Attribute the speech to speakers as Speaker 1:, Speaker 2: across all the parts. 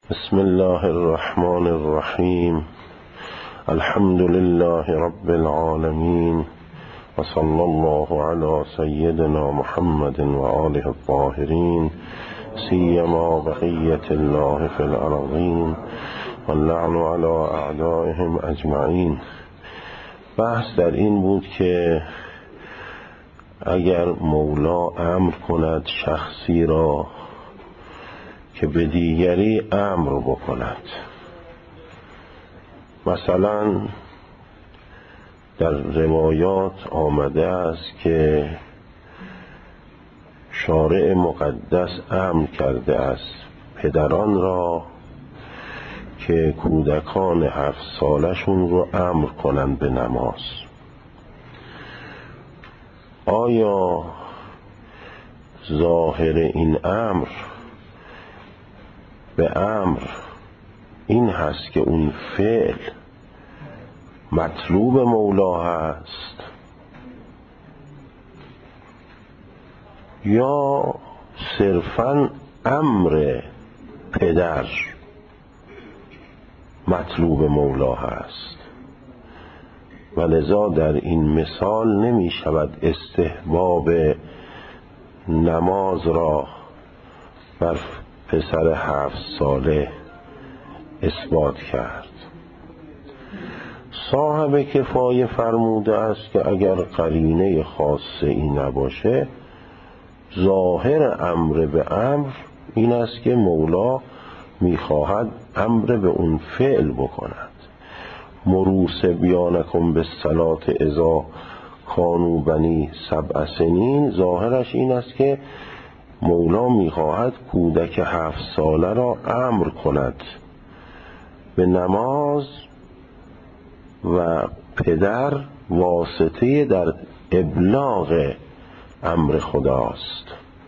Speaker 1: بسم الله الرحمن الرحیم. الحمد لله رب العالمین و صلی الله علی سیدنا محمد و آله الطاهرین سیما بقیة الله فی الارضین و اللعن علی اعدائهم اجمعین. بحث در این بود که اگر مولا امر کند شخصی را که به دیگری امر بکند، مثلا در روایات آمده است که شارع مقدس امر کرده است پدران را که کودکان 7 سالشون رو امر کنند به نماز. آیا ظاهر این امر به امر این هست که اون فعل مطلوب مولا هست، یا صرفاً امر پدر مطلوب مولا هست؟ و لذا در این مثال نمی شود استحباب نماز را بر پسر 7 ساله اثبات کرد. صاحب کفایه فرموده است که اگر قرینه خاصه ای نباشه، ظاهر امر به امر این است که مولا میخواهد امر به اون فعل بکند. مروس بیانکم به صلات اذا کانوا بنی 7 سنین، ظاهرش این است که مولا میخواهد کودک 7 ساله را امر کند به نماز و پدر واسطه در ابلاغ امر خداست.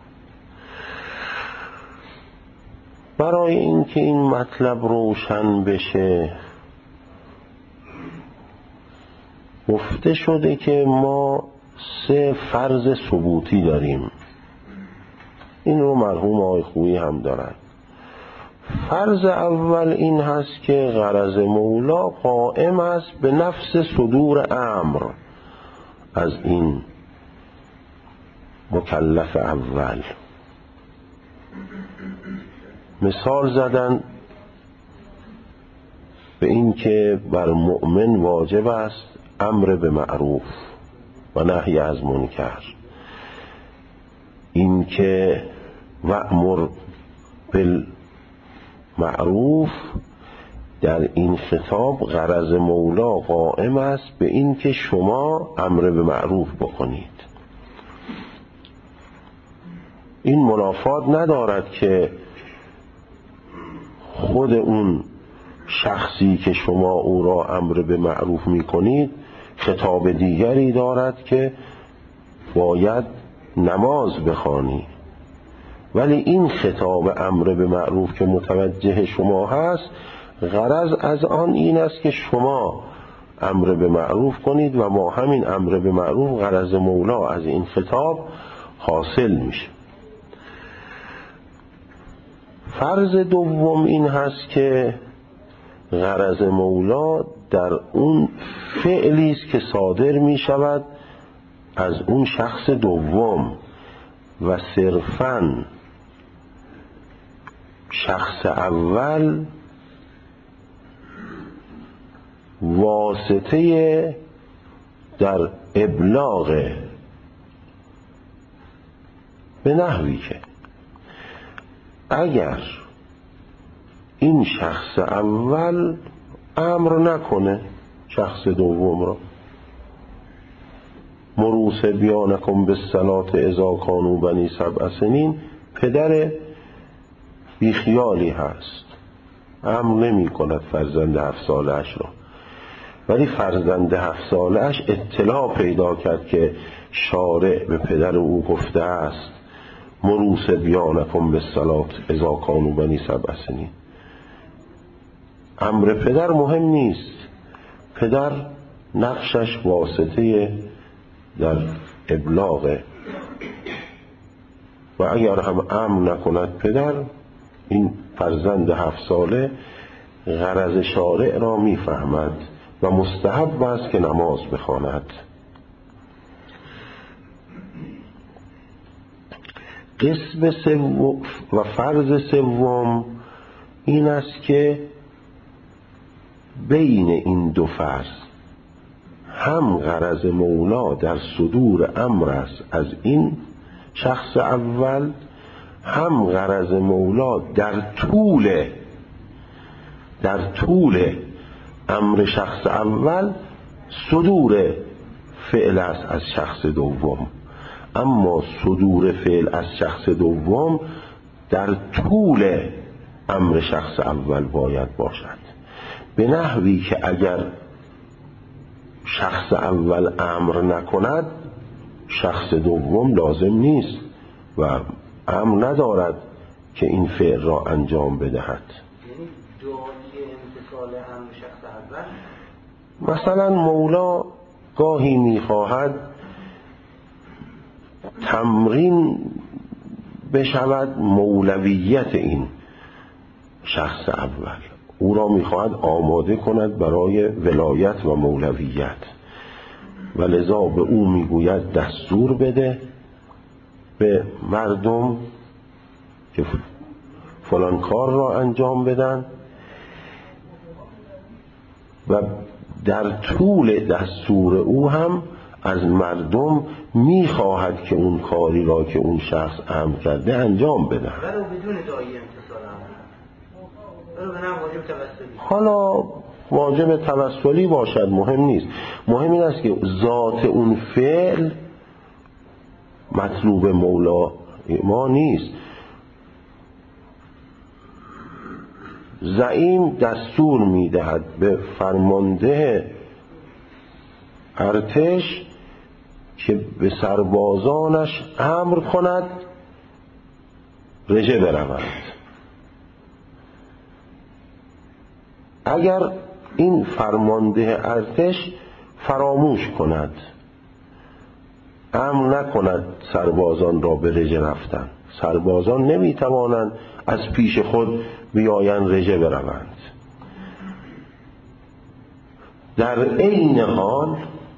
Speaker 1: برای اینکه این مطلب روشن بشه گفته شده که ما 3 فرض ثبوتی داریم. این رو مرحوم آقای خویی هم دارن. فرض اول این هست که غرض مولا قائم است به نفس صدور امر از این مکلف اول. مثال زدن به این که بر مؤمن واجب است امر به معروف و نهی از منکر. این که وأمر بالمعروف در این خطاب غرض مولا قائم است به این که شما امر به معروف بکنید. این منافات ندارد که خود اون شخصی که شما او را امر به معروف میکنید خطاب دیگری دارد که باید نماز بخوانی، ولی این خطاب امر به معروف که متوجه شما هست، غرض از آن این است که شما امر به معروف کنید و ما همین امر به معروف غرض مولا از این خطاب حاصل میشه. فرض دوم این هست که غرض مولا در اون فعلی است که صادر می شود از اون شخص دوم و صرفاً شخص اول واسطه در ابلاغ، به نحوی که اگر این شخص اول امر نکنه شخص دوم را، مروس بیانکم به صلات اذا کانوا بنی 7 سنین، پدر بیخیالی هست، امر نمی کند فرزند 7 سالش را، ولی فرزند 7 سالش اطلاع پیدا کرد که شارع به پدر او گفته است مروس بیانکم به صلات اذا کانوا بنی 7 سنین. امر پدر مهم نیست، پدر نقشش واسطه در ابلاغ و اگر هم امر نکند پدر، این فرزند 7 ساله غرض شارع را میفهمد و مستحب است که نماز بخواند. قسم سوم و فرض سوم این است که بین این دو فرض هم غرض مولا در صدور امر است از این شخص اول، هم غرض مولا در طول امر شخص اول صدور فعل است از شخص دوم. اما صدور فعل از شخص دوم در طول امر شخص اول باید باشد، به نحوی که اگر شخص اول امر نکند شخص دوم لازم نیست و امر ندارد که این فعل را انجام بدهد.
Speaker 2: یعنی داعی امتثال امر شخص اول،
Speaker 1: مثلا مولا گاهی میخواهد تمرین بشود مولویت این شخص اول، او را میخواهد آماده کند برای ولایت و مولویت و لذا به او میگوید دستور بده به مردم که فلان کار را انجام بدن و در طول دستور او هم از مردم میخواهد که اون کاری را که اون شخص امر کرده انجام بده،
Speaker 2: ولو بدون داعی امتثال امر، ولو نه واجب توسلی.
Speaker 1: حالا واجب توسلی باشد مهم نیست، مهم این است که ذات اون فعل مطلوب مولا ما نیست. زعیم دستور میدهد به فرمانده ارتش که به سربازانش امر کند رژه بروند. اگر این فرمانده ارتش فراموش کند، امر نکند سربازان را به رژه رفتن، سربازان نمیتوانند از پیش خود بیایند رژه بروند. در عین حال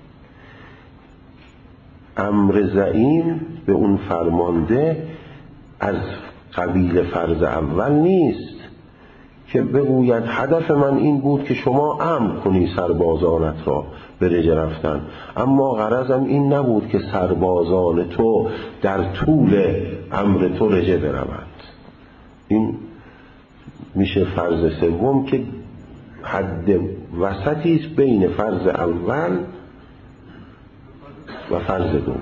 Speaker 1: امر زعیم به اون فرمانده از قبیل فرض اول نیست که بگوید هدف من این بود که شما امر کنی سربازانت را به رژه رفتن، اما غرضم این نبود که سربازان تو در طول امر تو رژه بروند. این میشه فرض سوم که حد وسطی است بین فرض اول و فرض دوم.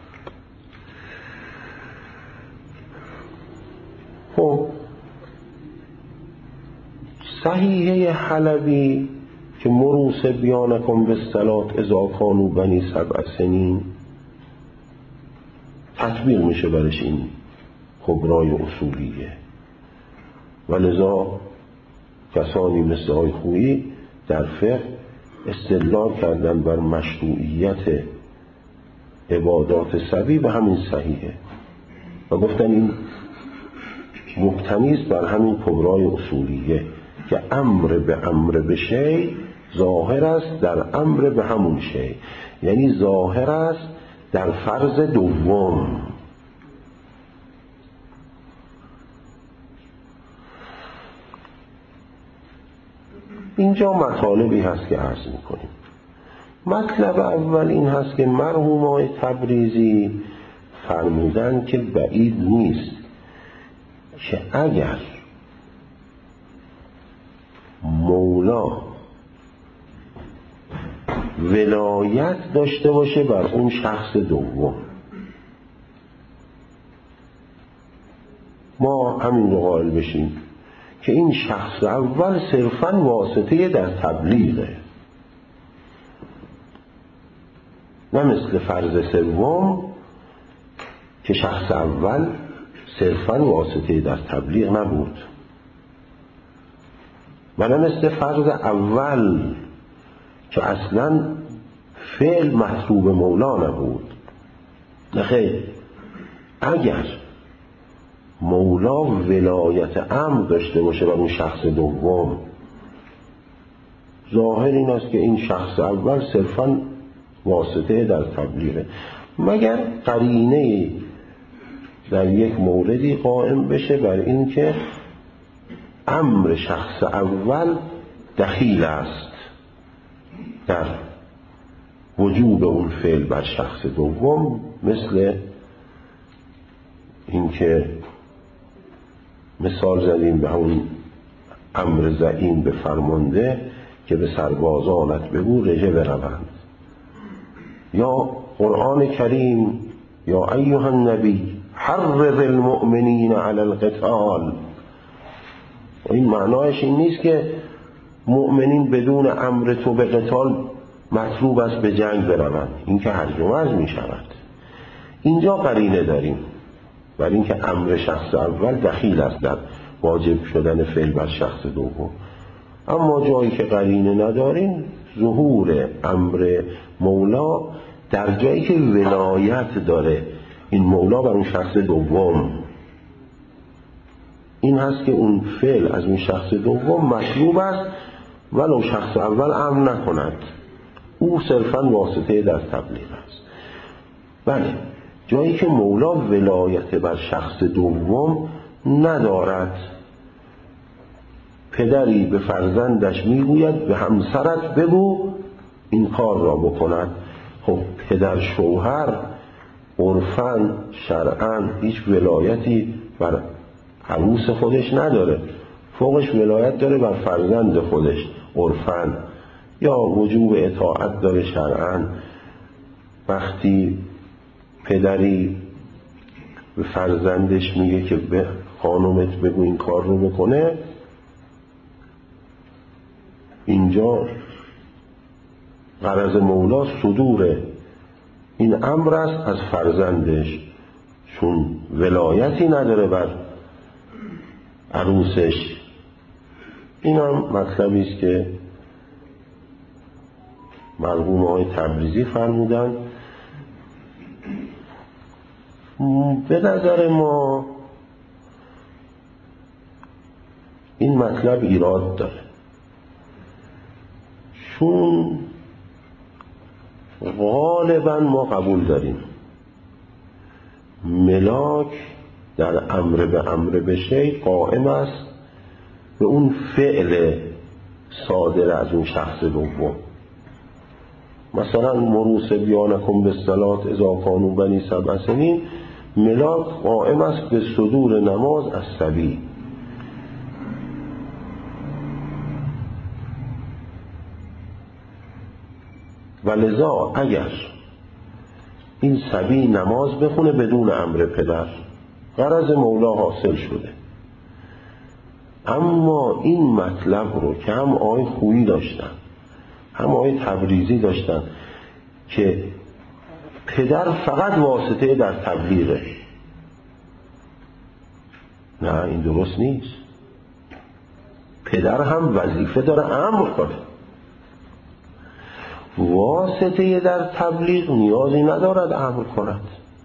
Speaker 1: خب صحیحه حلبی که مروس بیانکم به صلات اذا کانوا بنی 7 سنین تطبیق میشه برش این کبرای اصولیه، ولذا کسانی مثل آقای خویی در فقه استدلال کردن بر مشروعیت عبادات صبی به همین صحیحه و گفتن این مبتنی است بر همین کبرای اصولیه که امر به شیء ظاهر است در امر به همون شیء، یعنی ظاهر است در فرض دوم. اینجا مطالبی هست که عرض میکنیم. مطلب اول این هست که مرحومای تبریزی فرمودن که بعید نیست که اگر مولا ولایت داشته باشه بر اون شخص دوم، ما همین رو قائل بشیم که این شخص اول صرفاً واسطه در تبلیغه، نه مثل فرض سوم که شخص اول صرفاً واسطه در تبلیغ نبود و نه مثل فرض اول که اصلاً فعل مطلوب مولا نبود. نه خیر، اگر مولا ولایت امر داشته باشه بر اون شخص دوم. ظاهر این است که این شخص اول صرفاً واسطه در تبلیغه، مگر قرینه در یک موردی قائم بشه بر این که امر شخص اول دخیل است در وجوب اون فعل بر شخص دوم، مثل اینکه مثال زدیم به اون امر زعیم به فرمانده که به سربازانت بگو رژه بروند، یا قرآن کریم یا ایها النبی حرض المؤمنین علی القتال. و این معنایش این نیست که مؤمنین بدون امر تو به قتال مطلوب است به جنگ بروند، این که هرج و مرج می شود. اینجا قرینه داریم بر این که امر شخص اول دخیل است در واجب شدن فعل بر شخص دوم. اما جایی که قرینه نداریم، ظهور امر مولا در جایی که ولایت داره این مولا بر اون شخص دوم، این هست که اون فعل از اون شخص دوم مطلوب است ولو شخص اول امر نکند، او صرفاً واسطه در تبلیغ است. بله، جایی که مولا ولایت بر شخص دوم ندارد، پدری به فرزندش میگوید به همسرت بگو این کار را بکند. خب پدر شوهر عرفاً شرعاً هیچ ولایتی بر عروس خودش نداره، فوقش ولایت داره بر فرزند خودش عرفاً، یا وجوب اطاعت داره شرعاً. وقتی پدری به فرزندش میگه که به خانومت بگو این کار رو بکنه، اینجا غرض مولا صدور این امر است از فرزندش، چون ولایتی نداره بر عروسش. این هم مطلبی است که مرحوم آقای تبریزی فرمودند. به نظر ما این مطلب ایراد داره، چون غالبا ما قبول داریم ملاک در امر به امر به شیء قائم است به اون فعل صادر از اون شخص دوم. مثلا مروس بیانکم بالصلاة اذا کانوا بنی 7 سنین، ملاک قائم است به صدور نماز از صبی. و لذا اگر این صبی نماز بخونه بدون امر پدر، غرض مولا حاصل شده. اما این مطلب رو که هم آقای خویی داشتن هم آقای تبریزی داشتن که پدر فقط واسطه در تبلیغه، نه این درست نیست. پدر هم وظیفه داره امر کنه، واسطه در تبلیغ نیازی ندارد امر کند.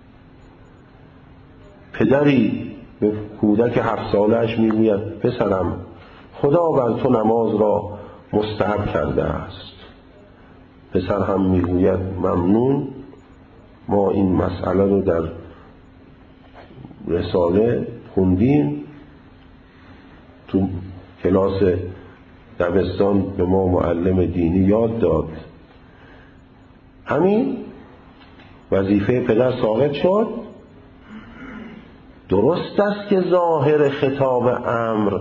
Speaker 1: پدری به کودک 7 سالش میگوید پسرم خدا بر تو نماز را مستحب کرده است، پسر هم میگوید ممنون، ما این مسئله رو در رساله خوندیم، تو کلاس دبستان به ما معلم دینی یاد داد. همین وظیفه پدر ساقط شد. درست است که ظاهر خطاب امر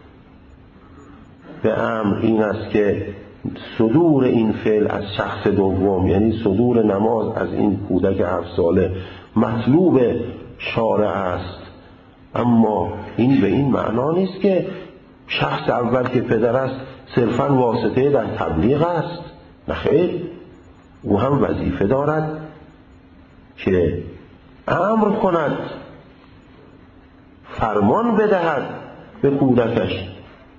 Speaker 1: به امر این است که صدور این فعل از شخص دوم، یعنی صدور نماز از این کودک 7 ساله مطلوب شارع است، اما این به این معنا نیست که شخص اول که پدر است صرفاً واسطه در تبلیغ است. نخیر، او هم وظیفه دارد که امر کند، فرمان بدهد به کودکش،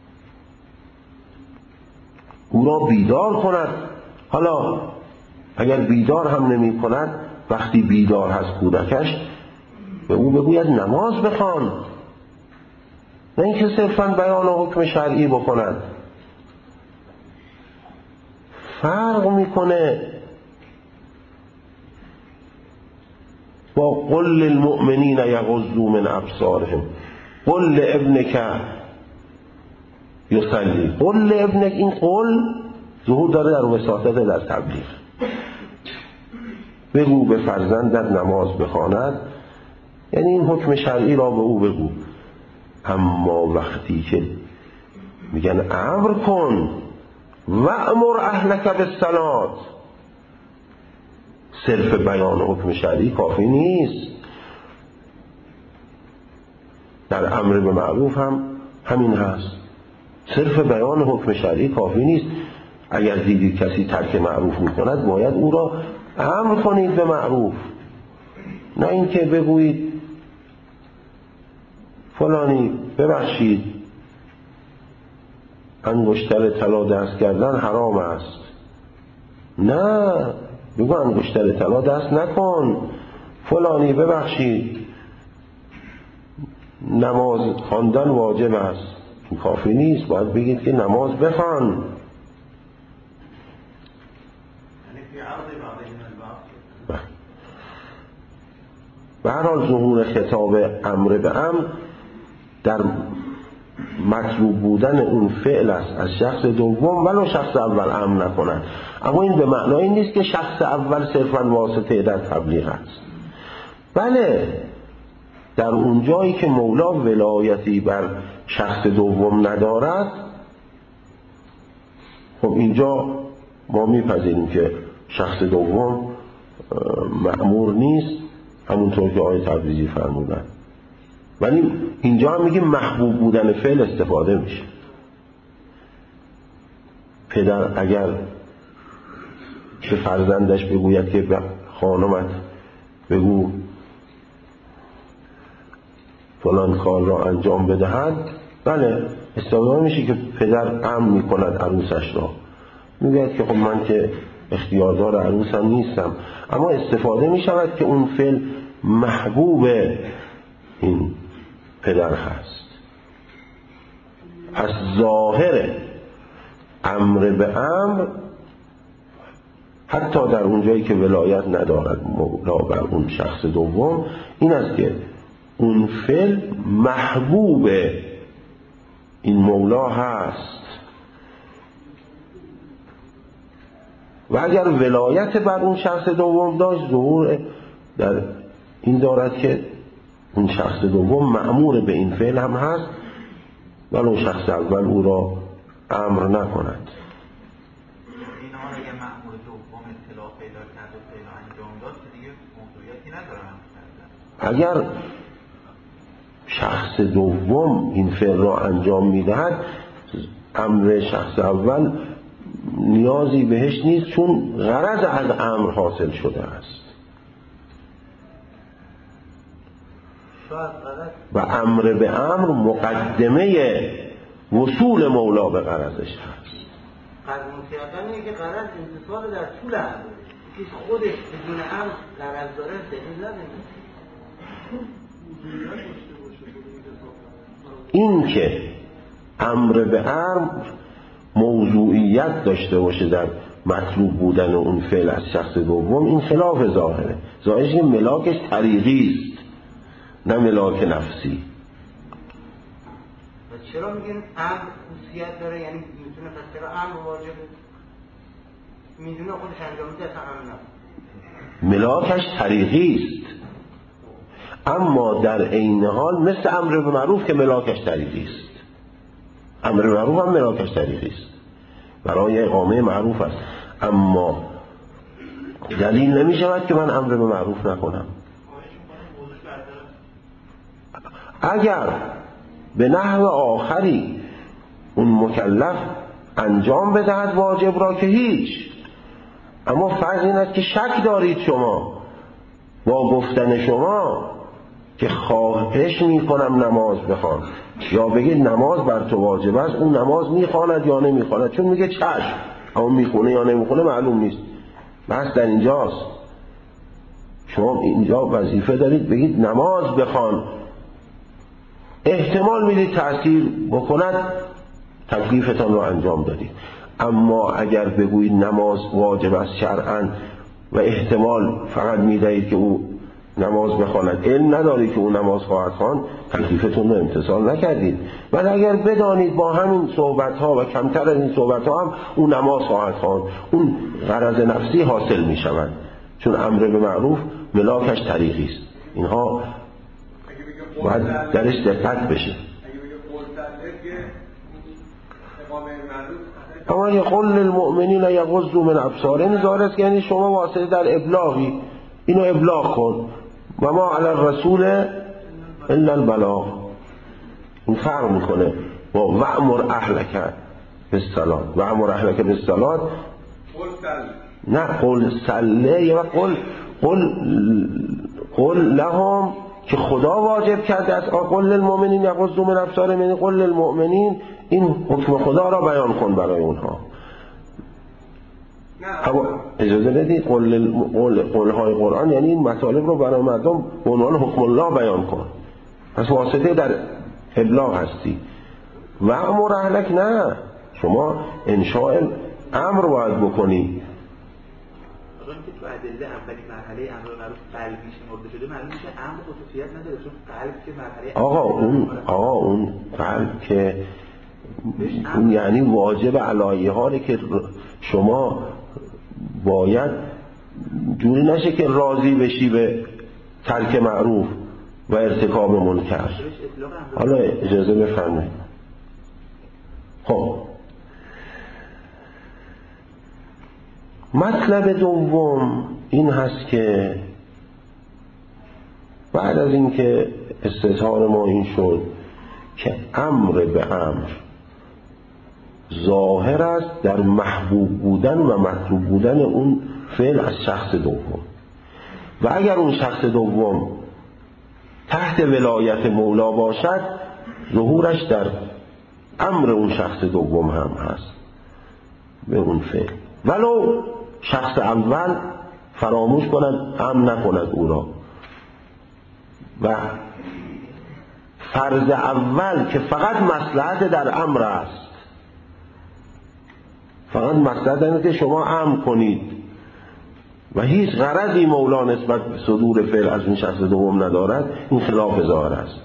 Speaker 1: او را بیدار کند. حالا اگر بیدار هم نمی کند، وقتی بیدار هست کودکش، به او بگوید نماز بخوان، نه اینکه صرفاً بیان حکم شرعی بکند. فرق میکنه با قل للمؤمنین یغضوا من ابصارهم، قل لابنک یصلی، قل لابنک، این قل ظهور داره در وساطت در تبلیغ. بگو به فرزندت نماز بخواند، یعنی این حکم شرعی را به او بگو. اما وقتی که میگن امر کن وامر اهلک بالصلاة، صرف بیان حکم شرعی کافی نیست. در امر به معروف هم همین هست، صرف بیان حکم شرعی کافی نیست. اگر دیدید کسی ترک معروف میکند باید او را امر کنید به معروف، نه اینکه بگویید فلانی ببخشید انگشتر طلا دست کردن حرام است. نه، بگو انگشتر طلا دست نکن. فلانی ببخشید نماز خواندن واجب است. این کافی نیست، باید بگید که نماز بخوان. به هر حال ظهور خطاب امر به امر در مطلوب بودن اون فعل است از شخص دوم، ولو شخص اول امر نکنند. اما این به معنای نیست که شخص اول صرفاً واسطه در تبلیغ است. بله، در اون جایی که مولا ولایتی بر شخص دوم ندارد، خب اینجا ما میپذیریم که شخص دوم مأمور نیست، همونطور که آیه تبریزی فرمودن. ولی اینجا هم میگیم محبوب بودن فعل استفاده میشه. پدر اگر به فرزندش بگوید که به خانمت بگو فلان کار را انجام بدهد، بله استفاده میشه که پدر امر میکند عروسش را، میگوید که خب من که اختیاردار عروسم نیستم، اما استفاده میشود که اون فعل محبوب این پدر هست. پس ظاهر امر به امر حتی در اون جایی که ولایت ندارد مولا بر اون شخص دوم این است که اون فعل محبوب این مولا هست. و اگر ولایت بر اون شخص دوم داشت، ظهور در این دارد که اون شخص دوم مأمور به این فعل هم هست، ولی اون شخص اول او را امر نکند.
Speaker 3: این حال اگر مأمور دوم اطلاع پیدا کرد و فعل انجام داد که دیگه موضوعیتی نداره.
Speaker 1: اگر شخص دوم این فعل را انجام میدهد، امر شخص اول نیازی بهش نیست، چون غرض از امر حاصل شده است و امر به امر مقدمه وصول مولا به غرضش هست.
Speaker 2: قدمون کردن اینه که غرض انتصال در طول امر، که خودش بدون امر غرض داره دلیل نداره.
Speaker 1: این که امر به امر موضوعیت داشته باشه در مطلوب بودن اون فعل از شخص دوم، این خلاف ظاهره. ظاهرش این ملاکش طریقی است نه ملاک نفسی.
Speaker 2: و چرا میگن امر خصوصیت داره؟ یعنی میتونه پس چرا امر واجبه؟ میدونه خودش انجام میده اصلا امر نه.
Speaker 1: ملاکش طریقی است، اما در عین حال مثل امر به معروف که ملاکش طریقی است. امر به معروف هم ملاکش طریقی است، برای اقامه معروف است، اما دلیل نمی شود که من امر به معروف نکنم. اگر به نحو آخری اون مکلف انجام بدهد واجب را که هیچ، اما فرض این است که شک دارید شما با گفتن شما که خواهش می کنم نماز بخوان، یا بگید نماز بر تو واجب است، اون نماز میخواند یا نمیخواند، چون میگه چشم، اما میخونه یا نمیخونه معلوم نیست. بس در اینجاست، شما اینجا وظیفه دارید بگید نماز بخوان، احتمال میدید تأثیر بکند، تکلیفتان رو انجام دادید. اما اگر بگویید نماز واجب است شرعاً و احتمال فقط میدهید که او نماز بخواند، علم ندارید که او نماز خواهد خواند، تکلیفتون رو امتثال نکردید. ولی اگر بدانید با همین صحبت‌ها و کمتر از این صحبت‌ها هم او نماز خواهد خواند، اون غرض نفسی حاصل می‌شود، چون امر به معروف ملاکش طریقی است. اینها باید درش دقت بشه. اما یقول للمؤمنین یغضوا من ابصارهم، ظاهر است یعنی شما واسطه در ابلاغی، اینو ابلاغ کن. و ما علی الرسول الا البلاغ. این فرق میکنه با وأمر اهلک بالصلاة. وأمر اهلک بالصلاة نه قل صلی، یا قل لهم که خدا واجب کرده است. قل للمؤمنین یغضوا من ابصارهم، یعنی قل للمؤمنین، این حکم خدا را بیان کن برای اونها. اما اجازه بدید قولهای قرآن یعنی این مطالب رو برای مردم به عنوان حکم الله بیان کن. پس واسطه در ابلاغ هستی. و امر اهلک نه، شما انشاء امر باید بکنی.
Speaker 3: آقا که تو ادله اولی مرحله امر معروف قلبی شمرده شده، معلوم میشه امر خصوصیت نداره، چون قلب که مرحله
Speaker 1: آقا اون قلب که اون یعنی واجب علایه هاره که شما باید جوری نشه که راضی بشی به ترک معروف و ارتکاب منکر. حالا اجازه بفرمایید. خب مطلب دوم این هست که بعد از اینکه استظهار ما این شد که امر به امر ظاهر است در محبوب بودن و مطلوب بودن اون فعل از شخص دوم، و اگر اون شخص دوم تحت ولایت مولا باشد ظهورش در امر اون شخص دوم هم هست به اون فعل، ولو شخص اول فراموش کند امر نکند او را. و فرض اول که فقط مصلحت در امر است، فقط مصلحت اینه که شما امر کنید و هیچ غرضی مولا نسبت به صدور فعل از این شخص دوم ندارد، این خلاف ظاهر است.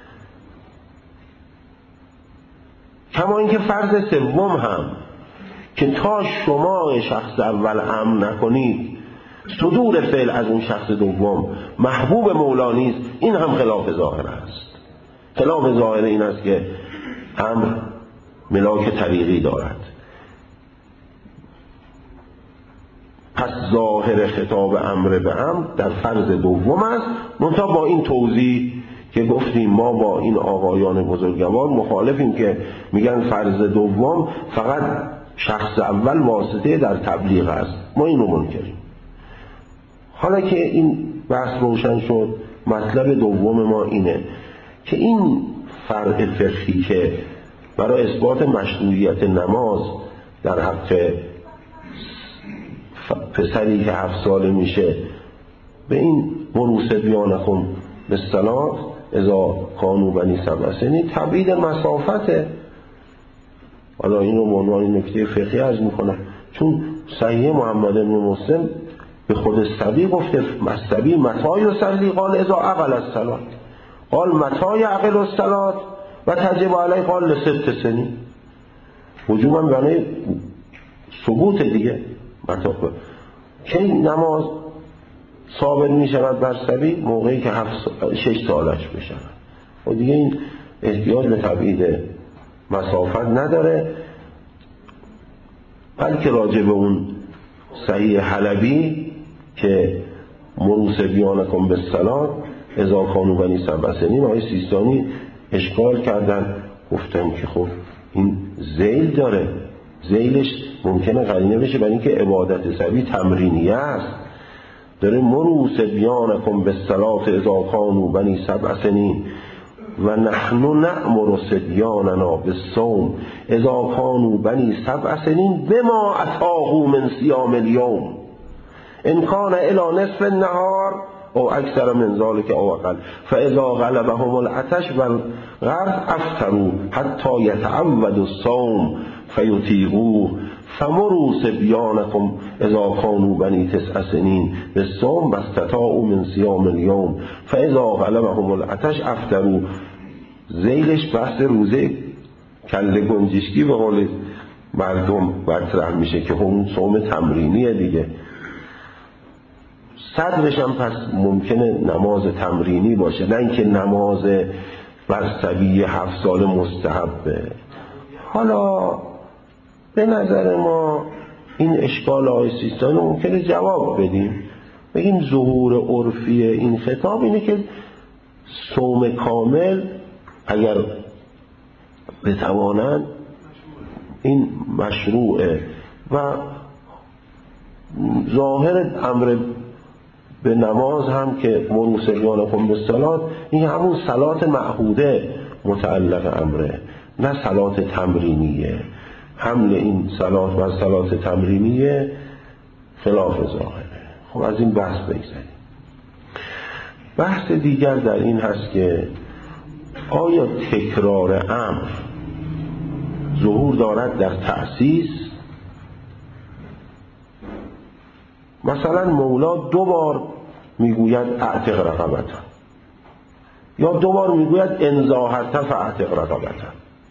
Speaker 1: کما اینکه فرض سوم هم که تا شما شخص اول امر نکنید صدور فعل از اون شخص دوم محبوب مولا نیست، این هم خلاف ظاهر است. خلاف ظاهر این است که امر ملاک طریقی دارد. پس ظاهر خطاب امر به امر در فرض دوم است، منتها با این توضیح که گفتیم ما با این آقایان بزرگوار مخالفیم که میگن فرض دوم فقط شخص اول واسطه در تبلیغ است، ما اینو منکریم. حالا که این بحث روشن شد، مطلب دوم ما اینه که این فرع فقهی که برای اثبات مشروعیت نماز در حق پسری که 7 ساله میشه به این مروس بیانکم به صلات اذا کانوا بنی 7 سنین تبعید مسافته. حالا اینو به عنوان نکته فقهی عرض میکنم، چون صحیح محمد بن مسلم به خود الصبی گفته الصبی متى یصلی، قال اذا عقل الصلاه، قال متى یعقل الصلاه و تجب علیه، قال ل6 سنین. وجوبا معنی ثبوت دیگه. کی نماز ثابت می شود بر صبی؟ موقعی که 6 سالش بشه. و دیگه این احتیاج به تبعید مسافت نداره، بلکه راجع به اون صحیح حلبی که مروس بیانکم به صلات اذا کانوا بنی 7 سنین، آیه سیستانی اشکال کردن، گفتن که خب این ذیل داره، ذیلش ممکنه قرینه بشه برای اینکه عبادت صبی تمرینیه است. داره مروس بیانکم به صلات اذا کانوا بنی 7 سنین و نحن نأمر صبیاننا بالصوم اذا کانوا بنی 7 سنین بما اتاهوا من صیام الیوم ان کان الی نصف النهار او اکثر من ذلک او اقل فاذا غلبهم العطش والغرض افطروا حتی یتعودوا الصوم فیطیقوه فمروا صبیانکم اذا كانوا بنی 9 سنین بالصوم واستطاعوا من صیام اليوم فاذا غلبهم العطش افطروا. ذیلش بحث روزه کله گنجشکی به قول مردم مطرح میشه که اون صوم تمرینیه دیگه. صدرش هم پس ممکنه نماز تمرینی باشه، نه اینکه نماز بستوی 7 سال مستحبه. حالا به نظر ما این اشکال آقای سیستانی ممکنه جواب بدیم، بگیم ظهور عرفی این خطاب اینه که صوم کامل اگر بتوانند این مشروعه و ظاهر امر به نماز هم که مروا صبیانکم بالصلاة این همون صلات معهوده متعلق امره، نه صلات تمرینیه. حمل این صلات و صلات تمرینیه خلاف ظاهره. خب از این بحث بگذاریم. بحث دیگر در این هست که آیا تکرار امر ظهور دارد در تأسیس؟ مثلا مولا 2 بار میگوید اعتق رقبتا، یا 2 بار میگوید ان ظاهرت فاعتق رقبتا.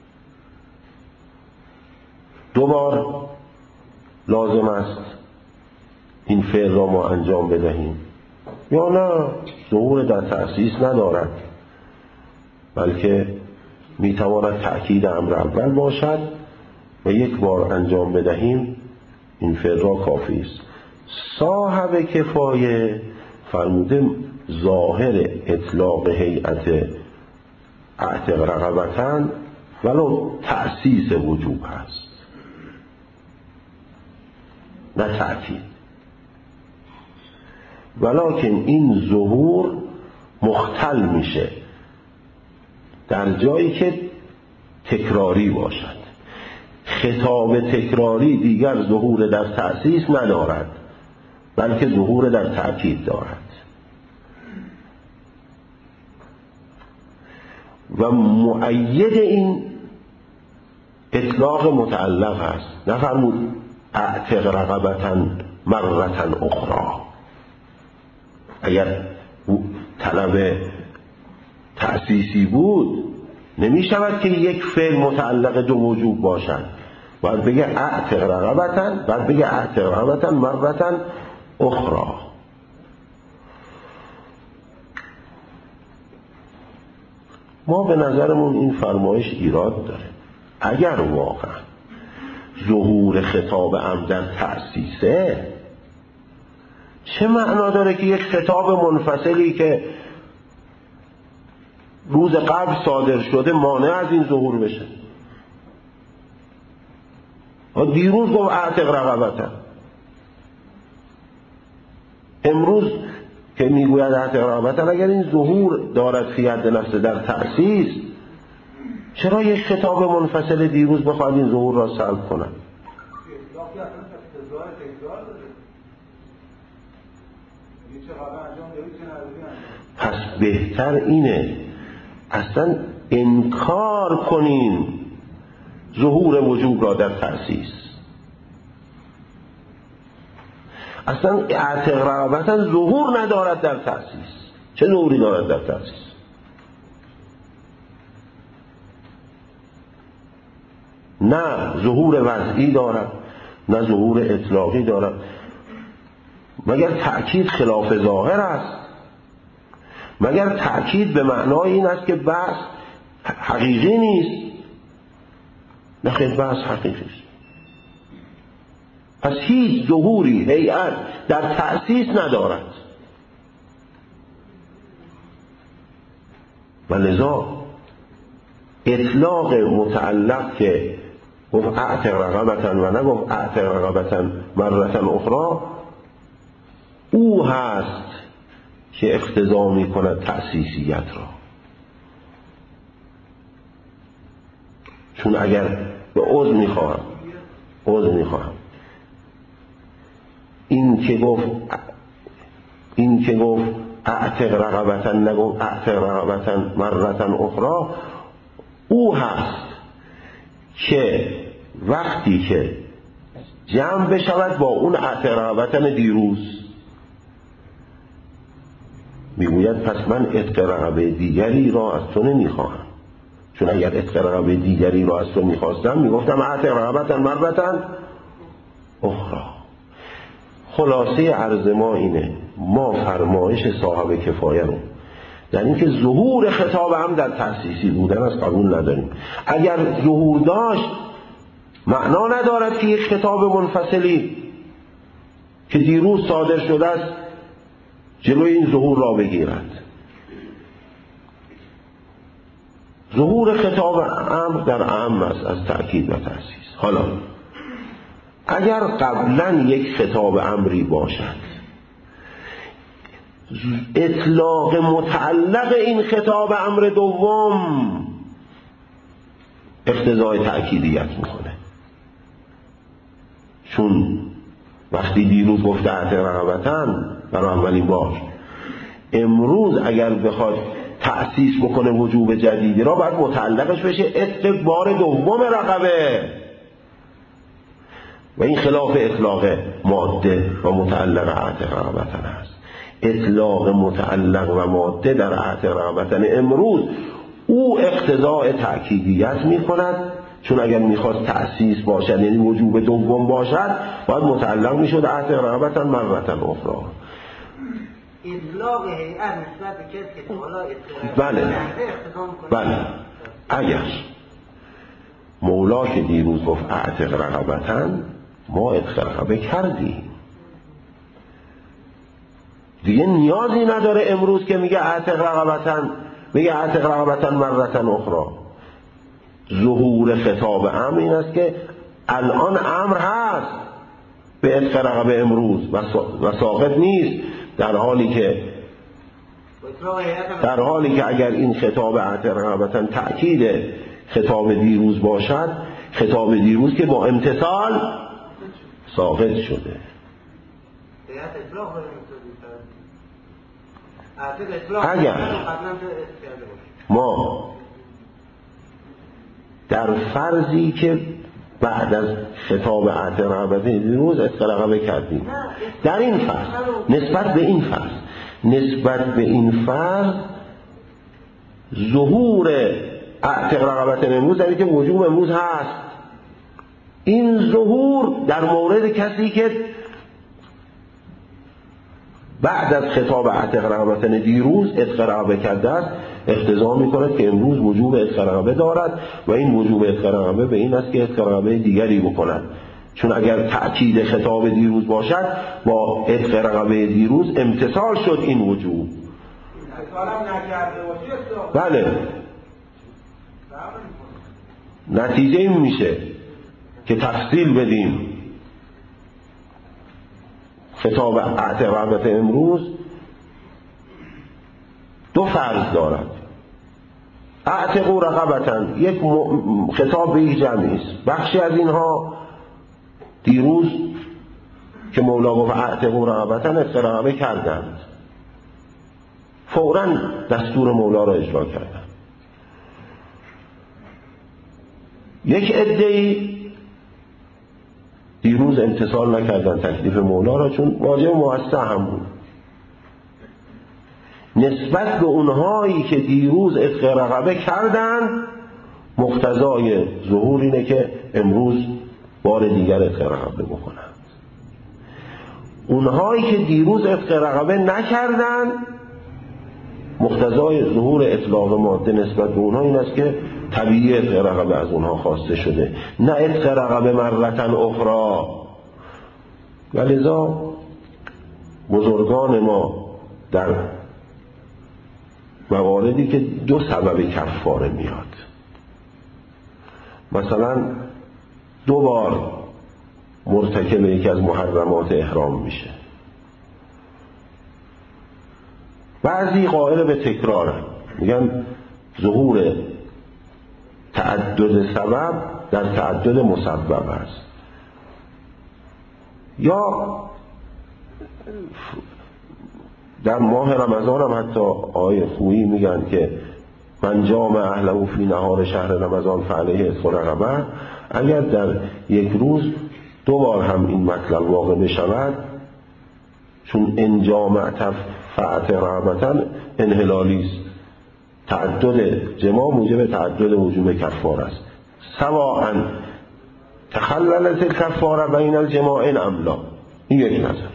Speaker 1: 2 بار لازم است این فعل را ما انجام بدهیم، یا نه ظهور در تأسیس ندارد، بلکه میتواند تأکید امر اول باشد و 1 بار انجام بدهیم این فعل را کافی است. صاحب کفایه فرموده ظاهر اطلاق هیئت اعتق رقبتاً ولو تأسیس وجوب هست، نه تأکید، ولکن این ظهور مختل میشه در جایی که تکراری باشد. خطاب تکراری دیگر ظهور در تأسیس ندارد، بلکه ظهور در تأکید دارد. و مؤید این اطلاق متعلق است، نفرمود اعتق رقبتا مرتا اخرى. اگر طلب تأسیسی بود نمی شود که 1 فعل متعلق 2 وجوب باشد، باید بگه اعتق رقبتا، بعد بگه اعتق رقبتا مرتا اخرى. ما به نظرمون این فرمایش ایراد داره. اگر واقعا ظهور خطاب امر در تأسیسه، چه معنا داره که 1 خطاب منفصلی که روز قبل صادر شده مانع از این ظهور بشه؟ دیروز گفت اعتق رقبتا، امروز که میگوید اعتق رقبتا، اگر این ظهور دارد فی حد نفس در تأسیس، چرا 1 خطاب منفصل دیروز بخواد این ظهور را سلب کنند؟ پس بهتر اینه اصلا انکار کنین ظهور وجوب را در تأسیس. اصلا اعتق رقبتا ظهور ندارد در تأسیس. چه ظهوری دارد در تأسیس؟ نه ظهور وضعی دارد، نه ظهور اطلاقی دارد. مگر تأکید خلاف ظاهر است؟ مگر تأکید به معنای این است که بحث حقیقی نیست؟ نه خیلی بحث حقیقی است. پس هیچ ظهوری هیئت در تأسیس ندارد و لذا اطلاق متعلق که گفت اعتق رقبتا و نگفت اعتق رقبتا مرتا اخرى، او هست که اقتضا می کند تأسیسیت را. چون اگر به عذر میخواهم این که گفت اعتق رقبتا نگو اعتق رقبتا مرتا اخرى، او هست که وقتی که جمع بشود با اون اعتق رقبتن دیروز، میگوید پس من عتق رقبه دیگری را از تو نمیخواهم، چون اگر عتق رقبه دیگری را از تو میخواستم میگفتم اعتق رقبتا مرتا اخرى. خلاصه عرض ما اینه، ما فرمایش صاحب کفایه رو در این که ظهور خطاب هم در تأسیسی بودن از قبول نداریم. اگر ظهور داشت معنا ندارد که یک خطاب منفصلی که دیروز صادر شده است جلوی این ظهور را بگیرد. ظهور خطاب امر در اعم است از تأکید و تأسیس. حالا اگر قبلا یک خطاب امری باشد، اطلاق متعلق این خطاب امر دوم اقتضای تأکیدیت میکنه، چون وقتی دیروز گفته اعتق رقبتن برای اولین بار، امروز اگر بخواد تأسیس بکنه وجوب جدیدی را باید متعلقش بشه عتق بار دوم رقبه، و این خلاف اطلاق ماده و متعلق اعتق رقبتن است. اطلاق متعلق و ماده در اعتق رقبتن امروز او اقتضاء تأکیدیت می کند، چون اگر میخواست تأسیس باشد یعنی وجوب دوم باشد باید متعلق می شد اعتق رقبتن مرتا اخرى.
Speaker 2: اطلاق هیئت نسبت به کسی که حالا
Speaker 1: بله اگر مولا که دیروز گفت اعتق رقبتن، ما عتق رقبه کردیم دیگه، نیازی نداره امروز که میگه اعتق رقبتن میگه اعتق رقبتن مرتا اخرى. ظهور خطاب امر این است که الان امر هست به عتق رقبه امروز و ساقط نیست، در حالی که اگر این خطاب اعتق رقبتن تأکید خطاب دیروز باشد، خطاب دیروز که با امتثال ساقط شده. اگر ما در فرضی که بعد از خطاب اعتق رقبتن دیروز عتق رقبه کردیم، در این فرض نسبت به این فرض ظهور اعتق رقبتن امروز در این که وجوب امروز هست، این ظهور در مورد کسی که بعد از خطاب اعتق رقبتن دیروز عتق رقبه کرده است اقتضا می‌کند که امروز وجوب عتق رقبه دارد، و این وجوب عتق رقبه به این است که عتق رقبه دیگری بکند، چون اگر تأکید خطاب دیروز باشد با عتق رقبه دیروز امتثال شد این وجوب. بله نتیجه این میشه که تفصیل بدیم خطاب اعتق رقبه امروز دو فرض دارد. اعتق رقبتن یک خطاب به یک جمعی است، بخشی از اینها دیروز که مولا گفت اعتق رقبتن عتق رقبه کردند، فوراً دستور مولا را اجرا کردند. یک عده‌ای دیروز امتثال نکردند تکلیف مولا را، چون واجب موسع هم بود. نسبت به اونهایی که دیروز عتق رقبه کردند مقتضای ظهور اینه که امروز بار دیگر عتق رقبه بکنند. اونهایی که دیروز عتق رقبه نکردند مقتضای ظهور اطلاق ماده نسبت به اونها این است که طبیعی عتق رقبه از اونها خواسته شده، نه عتق رقبه مرتا اخرى. ولذا بزرگان ما در مواردی که دو سبب کفاره میاد، مثلا دو بار مرتکب یکی از محرمات احرام میشه، بعضی قائل به تکرارن، میگن ظهور تعدد سبب در تعدد مسبب است، یا در ماه رمضان هم حتی آیه خویی میگن که من جامع اهله فی نهار شهر رمضان فعلیه اتق رقبه، اگر در یک روز 2 بار هم این مطلب واقع بشود، چون انجامع فعت رغبتن انحلالی است، تعدد جماع موجب تعدد وجوب کفاره است، سواء تخللت الکفاره بین الجماعین ام لا. این یک نظر.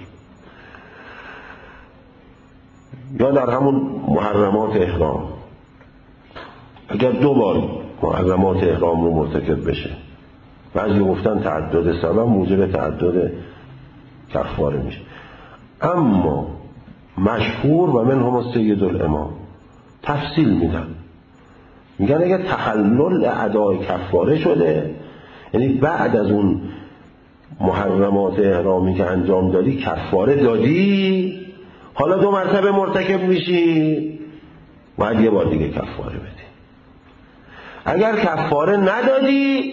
Speaker 1: یا در همون محرمات احرام، اگر 2 بار محرمات احرام رو مرتکب بشه، بعضی گفتن تعدد سبب موجب تعدد کفاره میشه. اما مشهور و من هم سید الامام تفصیل میدن، میگن اگر تحلل ادای کفاره شده، یعنی بعد از اون محرمات احرامی که انجام دادی کفاره دادی، حالا 2 مرتبه مرتکب میشی، باید 1 بار دیگه کفاره بدی. اگر کفاره ندادی،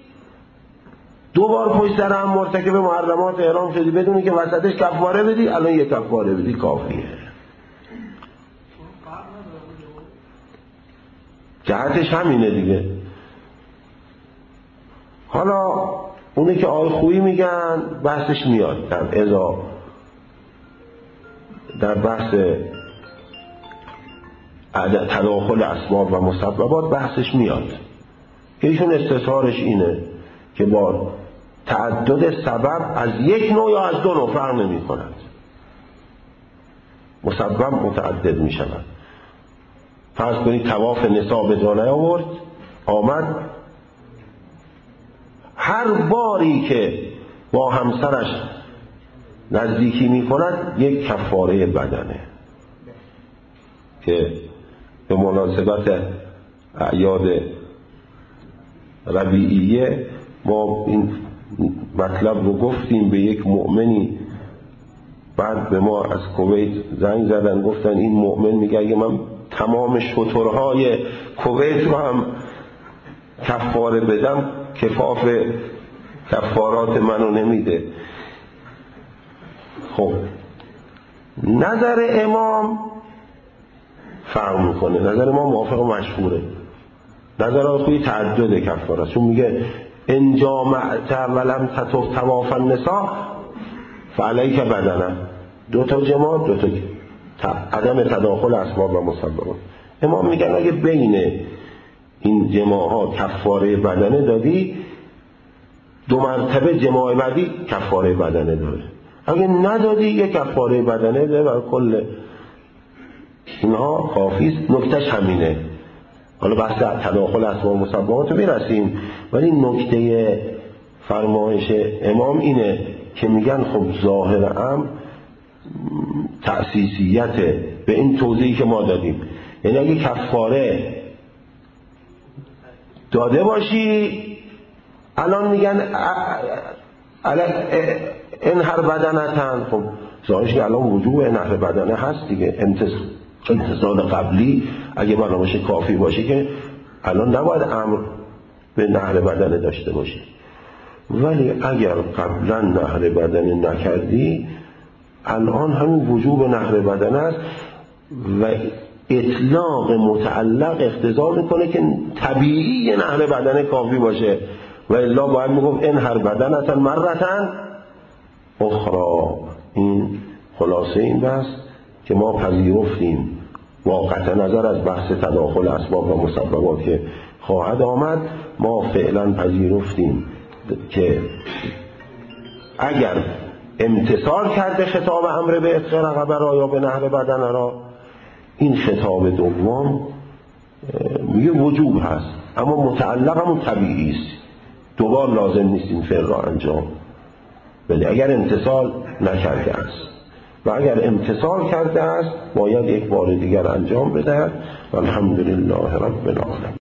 Speaker 1: 2 بار پشت سر هم مرتکب محرمات احرام شدی بدونی که وسطش کفاره بدی، الان 1 کفاره بدی کافیه. جهتش همینه دیگه. حالا اونی که آیه خویی میگن بحثش میاد در بحث تداخل اسباب و مسببات بحثش میاد که ایشون استظهارش اینه که با تعدد سبب از 1 نوع یا از 2 نوع فرق نمی کند، مسبب متعدد می شود. فرض کنید طواف نساء به جا نیاورد، آمد هر باری که با همسرش نزدیکی می کند 1 کفاره بدنه که به مناسبت اعیاد ربیعیه ما این مطلب رو گفتیم به یک مؤمنی، بعد به ما از کویت زنگ زدن گفتن این مؤمن میگه اگه من تمام شترهای کویت رو هم کفاره بدم کفاف کفارات منو نمیده. خب نظر امام فرق میکنه، نظر ما موافق مشهوره، نظر آخوی تعدد کفاره، چون میگه ان جامعت ولم تطف طواف النساء فعلیک بدنه، 2 تا جماع 2 تا عدم تداخل اسباب و مسببات. امام میگن اگه بین این جماع ها کفاره بدنه دادی، 2 مرتبه جماع بعدی کفاره بدنه داره، اگه ندادی 1 کفاره بدنه داره بر کل اینها کافیست. نکتهش همینه. حالا بحث تداخل اسباب و مسببات رو میرسیم، ولی نکته فرمایش امام اینه که میگن خب ظاهر امر تأسیسیته به این توضیحی که ما دادیم، یعنی اگه کفاره داده باشی، الان میگن انحر بدنتن، خب ظاهرش الان وجوب انحر بدنه هست دیگه، امتصال قبلی اگه برنامه‌اش کافی باشه که الان نباید امر به نحر بدنه داشته باشه. ولی اگر قبلا نحر بدنه نکردی، الان همین وجوب نحر بدنه است و اطلاق متعلق اقتضا میکنه که طبیعی نحر بدنه کافی باشه، و الا باید میگفت انحر بدنتن مرتن اخرى. این خلاصه این بحث که ما پذیرفتیم واقعا نظر از بحث تداخل اسباب و مسببات که خواهد آمد، ما فعلا پذیرفتیم که اگر امتثال کرده خطاب امر به اتق رقبه را یا به نحر بدنه را، این خطاب دوم میگه وجوب هست، اما متعلق همون طبیعی است، 2 بار لازم نیست این فعل را انجام بده اگر امتثال نکرده است، و اگر امتثال کرده است باید 1 بار دیگر انجام بده. والحمدلله رب العالمین.